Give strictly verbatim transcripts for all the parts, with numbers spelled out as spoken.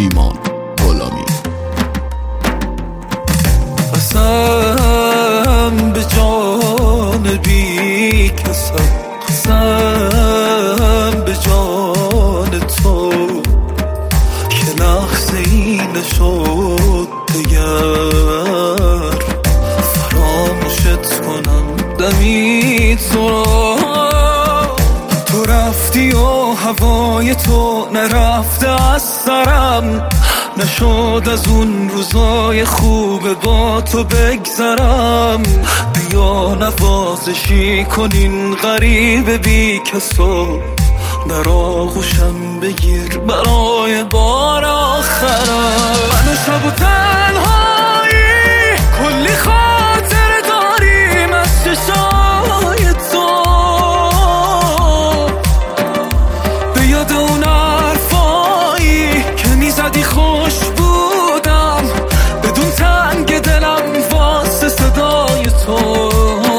ایمان غلامی. قسم به جان بی کسم، قسم به جان تو که لحظه ای نشد دگر فراموشت کنم دمی تو را. تو رفتی و هوای تو نرفته از سرم، نشد از اون روزای خوب با تو بگذرم. بیا نوازشی کنین غریب بی کسو، در آغوشم بگیر برای بار آخرم. من و شب و تنهایی کلی خاطر داریم از چشای تو، به یاد اون حرفایی که میزدی خوش بودم، بدون تنگ دلم واسه صدای تو.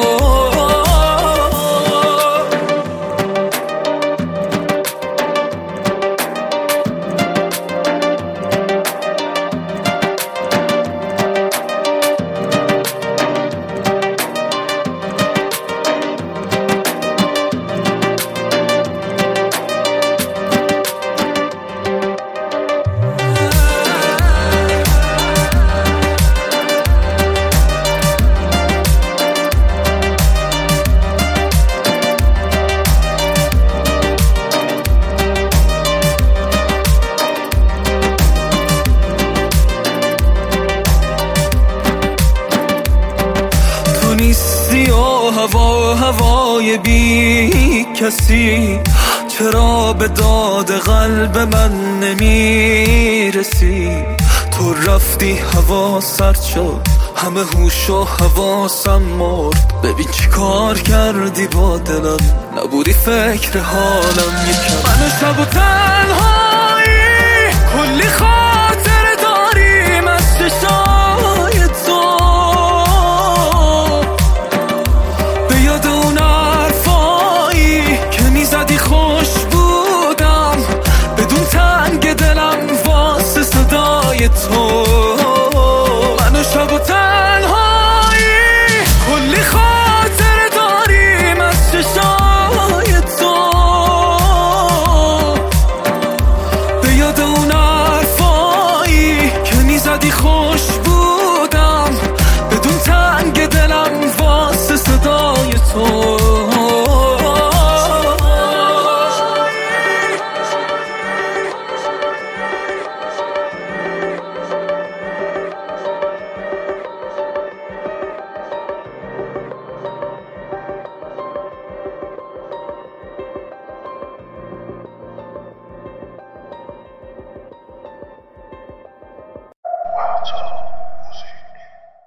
نیستی و هوا هوای بی کسی، چرا به داد قلب من نمیرسی؟ تو رفتی هوا سرد شد، همه هوش و حواسم مرد. ببین چی کار کردی با دلم، نبودی فکر حالم یکم. من شب و